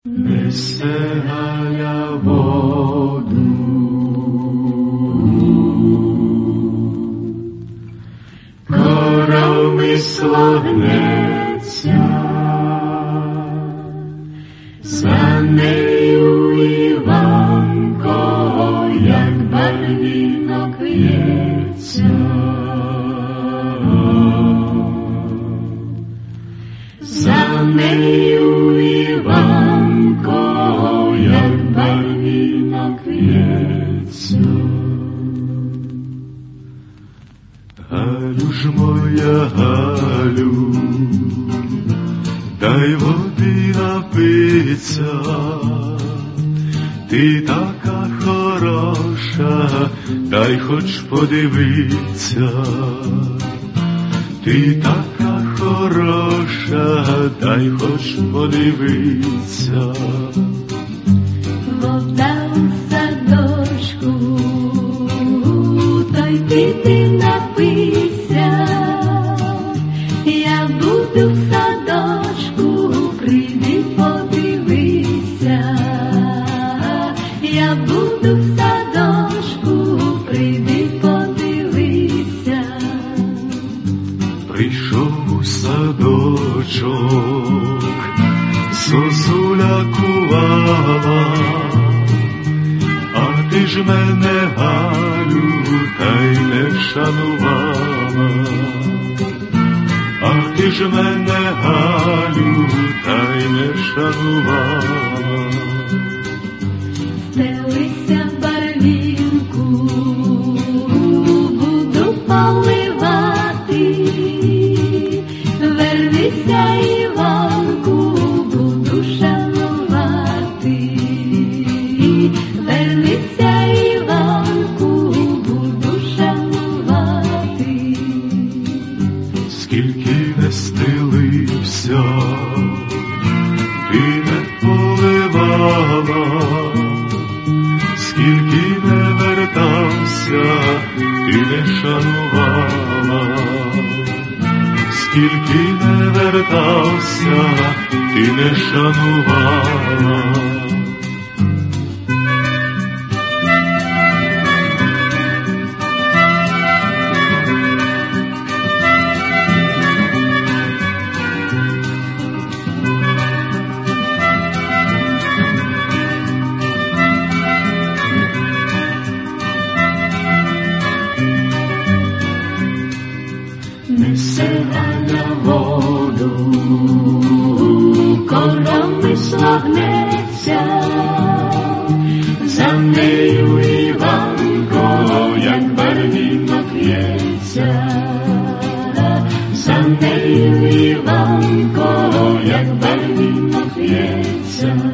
Несе Галя воду, корами слогнеться, за нею Іванко, як барвінок в'ється. За нею Іванко, як барвінок в'ється. Галю ж моя, Галю, дай води напиться, ти така хороша, дай хоч подивиться. Ти така хороша, дай хоч подивиться. Вода у садочку, то й піди напийся. Я буду в садочку, прийди подивися. Я буду в садочку, прийди подивися. Прийшов у садочок, зозуля кувала, а ти ж мене, Галю, та й не шанувала. А ти ж мене, Галю, та й не шанувала. Стелися барвінку, буду поливати. Вернися, Іванку, буду шанувати. Вернися, Іванку, буду шанувати. Скільки не стелився, ти не поливала, скільки не вертався, ти не шанувала. Скільки не вертався, ти не шанувала. Несе Галя воду, корами слогнеться, за нею Іванко, як барвінок в'ється. За нею Іванко, як барвінок в'ється.